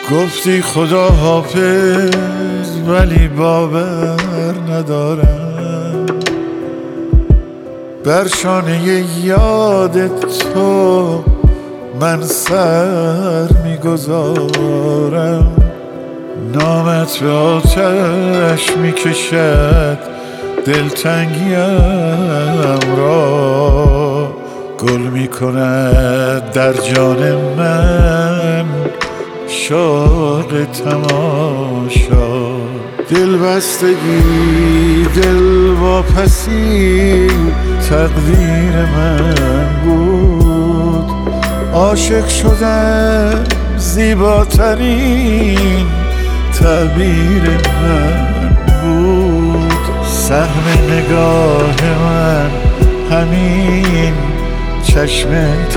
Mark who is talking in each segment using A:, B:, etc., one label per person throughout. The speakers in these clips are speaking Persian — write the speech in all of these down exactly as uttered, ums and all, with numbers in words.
A: گفتی خدا حافظ ولی باور ندارم، بر شانه یاد تو من سر میگذارم. نامت به آتش میکشد دلتنگیم را، گل میکند در جان من شوق تماشا. دل بستگی دل واپسی تقدیر من بود، عاشق شدن زیباترین تعبیر من بود. سهم نگاه من همین چشم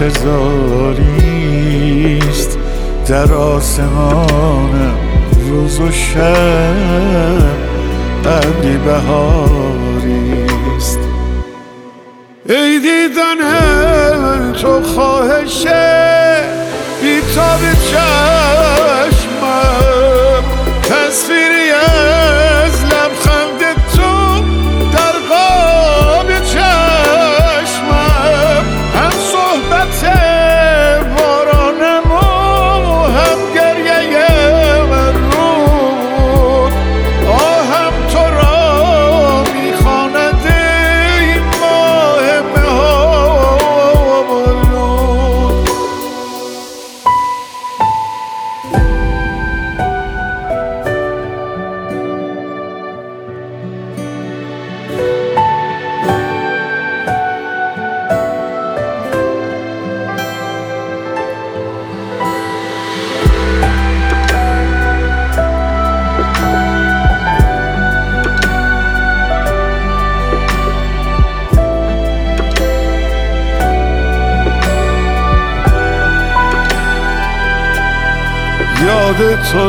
A: انتظاریست، در آسمانم روز و شب ابری بهاریست. ای دیدن تو خواهشه بیتاب چشمم، تصویری از لبخند تو در قاب چشمم. هم صحبت بارانم و هم گریه من رود، آهم تو را میخواند ای ماه مه‌آلود. یاد تو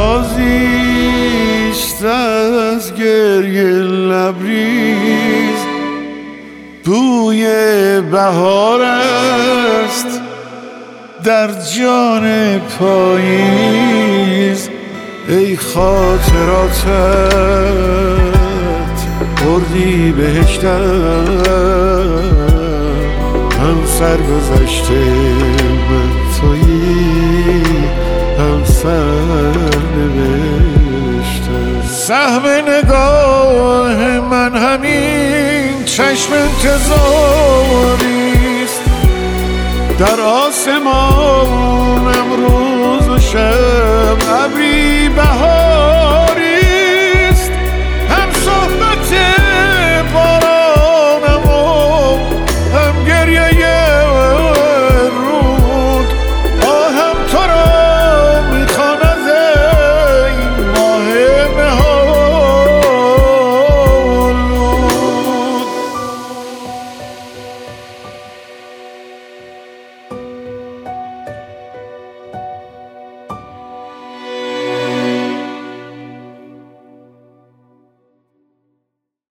A: رازیست از گریه لبریز، بوی بهار است در جان پاییز. ای خاطراتت بردی بهشتم، هم سرگذشته من تویی هم سرنوشته. سهم نگاه من همین چشم انتظاریست، در آسمانم روز و شب ابری بهار